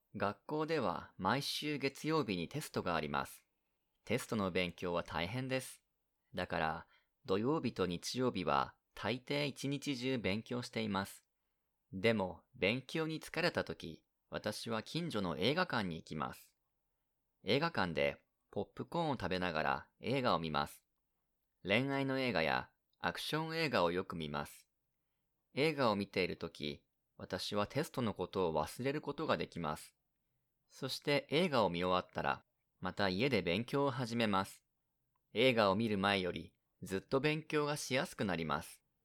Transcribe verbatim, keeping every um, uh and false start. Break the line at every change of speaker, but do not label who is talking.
学校では毎週月曜日にテストがあります。テストの勉強は大変です。だから、土曜日と日曜日は大抵一日中勉強しています。でも、勉強に疲れた時、私は近所の映画館に行きます。映画館でポップコーンを食べながら映画を見ます。恋愛の映画やアクション映画をよく見ます。映画を見ているとき、私はテストのことを忘れることができます。そして映画を見終わったら、また家で勉強を始めます。映画を見る前よりずっと勉強がしやすくなります。